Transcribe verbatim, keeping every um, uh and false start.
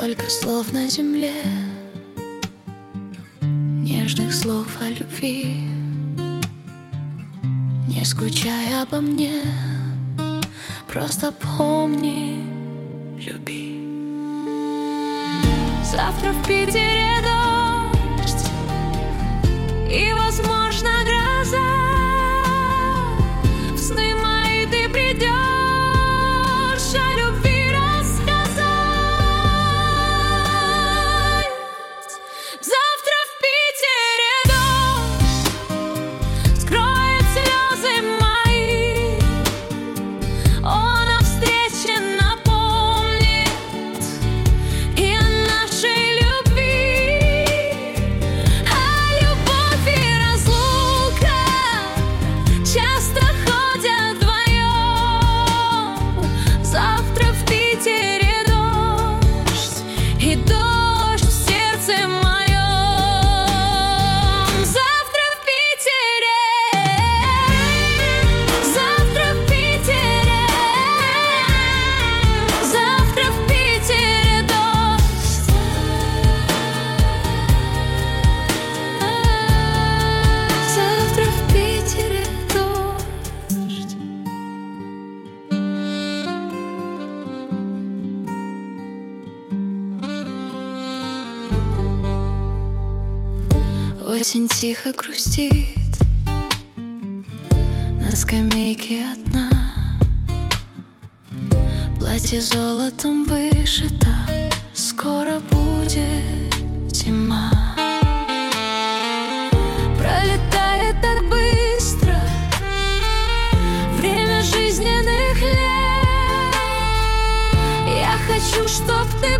Столько слов на земле, нежных слов о любви. Не скучай обо мне, просто помни, люби. Завтра в Питере дождь и, возможно, гроза. В сны мои ты придешь о любви рассказать. Завтра в Питере дождь скроет слезы мои. Он о встрече напомнит и о нашей любви. А любовь и разлука часто ходят вдвоем. Завтра в Питере дождь и дождь в сердце моем. Завтра в Питере, завтра в Питере, завтра в Питере дождь. Завтра в Питере дождь. Осень тихо грустит на скамейке одна. Платье золотом вышито, скоро будет зима. Пролетает так быстро время жизненных лет. Я хочу, чтоб ты